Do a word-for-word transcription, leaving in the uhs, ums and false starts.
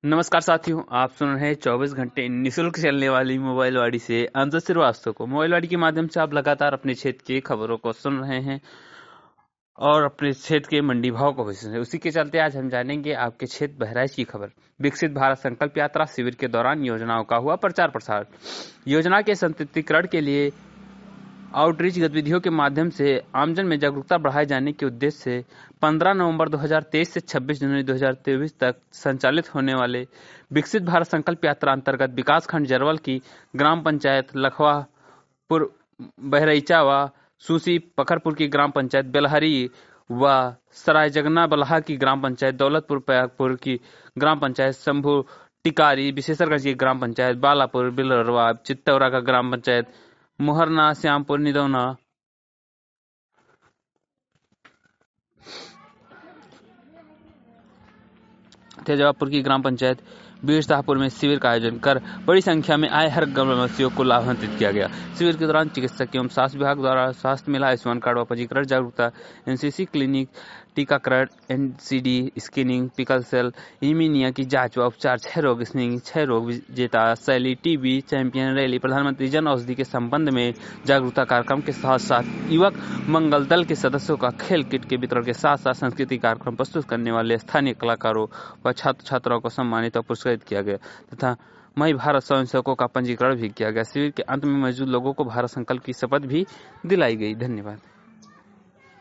नमस्कार साथियों, आप सुन रहे हैं चौबीस घंटे निःशुल्क चलने वाली मोबाइल वाड़ी से अंजद श्रीवास्तव को। मोबाइल वाड़ी के माध्यम से आप लगातार अपने क्षेत्र की खबरों को सुन रहे हैं और अपने क्षेत्र के मंडी भाव को भी सुन रहे हैं। उसी के चलते आज हम जानेंगे आपके क्षेत्र बहराइच की खबर। विकसित भारत संकल्प यात्रा शिविर के दौरान योजनाओं का हुआ प्रचार प्रसार। योजना के संतृप्तिकरण के लिए आउटरीच गतिविधियों के माध्यम से आमजन में जागरूकता बढ़ाए जाने के उद्देश्य से पंद्रह नवंबर दो हज़ार तेईस से छब्बीस जनवरी दो हज़ार तेईस तक संचालित होने वाले विकसित भारत संकल्प यात्रा अंतर्गत विकासखंड जरवल की ग्राम पंचायत लखवापुर बहरईचा व सूसी पखरपुर की ग्राम पंचायत बेलहरी व सरायजगना बलहा की ग्राम पंचायत दौलतपुर पैकपुर की ग्राम पंचायत शंभू टिकारी विशेषरगंज की ग्राम पंचायत बालापुर बिलरवा चित्तौरा का ग्राम पंचायत मोहरना श्यामपुर निदौना तेजापुर की ग्राम पंचायत बीरशाहपुर में शिविर का आयोजन कर बड़ी संख्या में आए हर ग्रामवासियों को लाभान्वित किया गया। शिविर के दौरान चिकित्सक एवं स्वास्थ्य विभाग द्वारा स्वास्थ्य मेला, आयुष्मान कार्ड व पंजीकरण जागरूकता, एनसीसी क्लिनिक, टीकाकरण, NCD screening, sickle cell, anaemia की जांच व उपचार, छह रोग स्क्रीनिंग, छह रोग विजेता, शैली, टीबी चैंपियन रैली, प्रधानमंत्री जन औषधि के संबंध में जागरूकता कार्यक्रम के साथ साथ युवक मंगल दल के सदस्यों का खेल किट के वितरण के साथ साथ सांस्कृतिक कार्यक्रम प्रस्तुत करने वाले स्थानीय कलाकारों व छात्र छात्राओं को सम्मानित और पुरस्कृत किया गया तथा मई भारत स्वयंसेवकों का पंजीकरण भी किया गया। शिविर के अंत में मौजूद लोगों को भारत संकल्प की शपथ भी दिलाई गई। धन्यवाद।